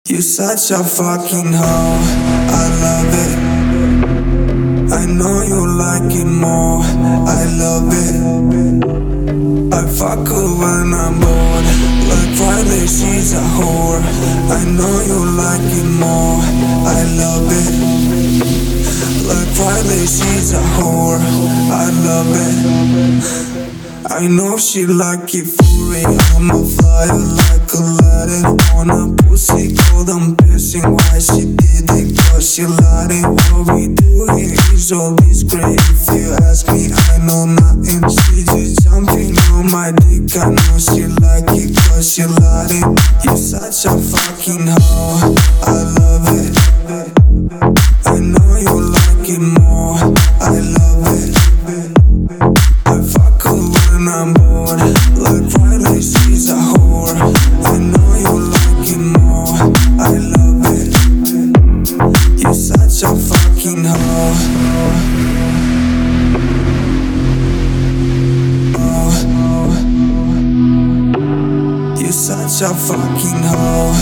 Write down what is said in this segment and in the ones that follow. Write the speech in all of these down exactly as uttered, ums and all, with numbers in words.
You such a fucking hoe, I love it. I know you like it more, I love it. I fuck her when I'm bored, like Friday she's a whore. I know you like it more, I love it. Like Friday she's a whore, I love it. I know she like it for real. I'm a flyer like Aladdin on a pussy cold. I'm pissing why she did it, cause she lied it. What we do here is all discreet. If you ask me, I know nothing. She just jumping on my dick. I know she like it, cause she lied it. You're such a fucking hoe, I love it. I know you like it more, I love it. I fuck her when I'm bored, like Friday she's a whore. I know you like it more, I love it. You're such a fucking hoe. Oh, you're such a fucking hoe.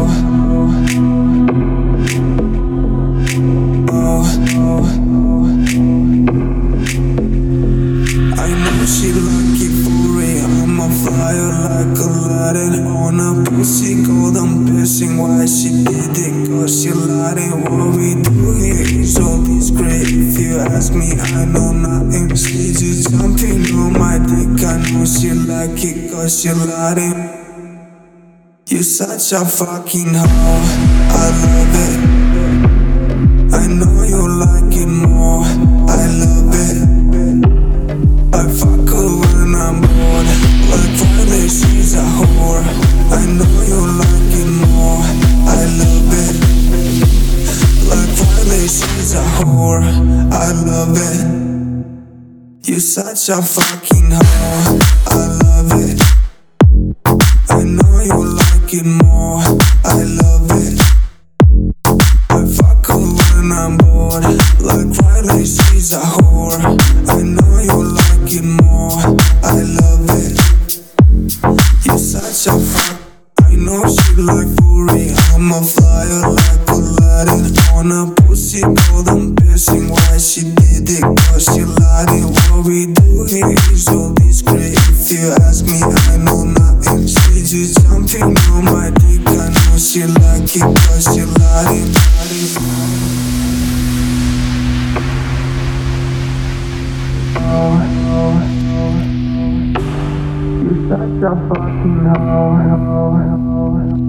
She like it for real. I'm a flyer like Aladdin on a pussy cold. I'm pissing why she did it, cause she lied it. What we do here is all discreet. If you ask me, I know nothing. She just jumping on my dick. I know she like it, cause she lied it. You're such a fucking hoe, I love it. I know you like it more, I love it. I fuck her when I'm bored, like Friday she's a whore. I know you like it more, I love it. Like Friday she's a whore, I love it. You're such a fucking hoe, I love it. I know you like it more, I love it. I fuck her when I'm bored, like Friday she's a whore. I know you like it more, I love it. You're such a fuck. I know she like for real. I'm a flyer like Aladdin on a pussy cold. I'm pissing why she did it, cause she lied it. What we do here is all discreet. If you ask me, I know nothing. She just jumping on my dick. I know she like it, cause she lied it. You're such a fucking hoe.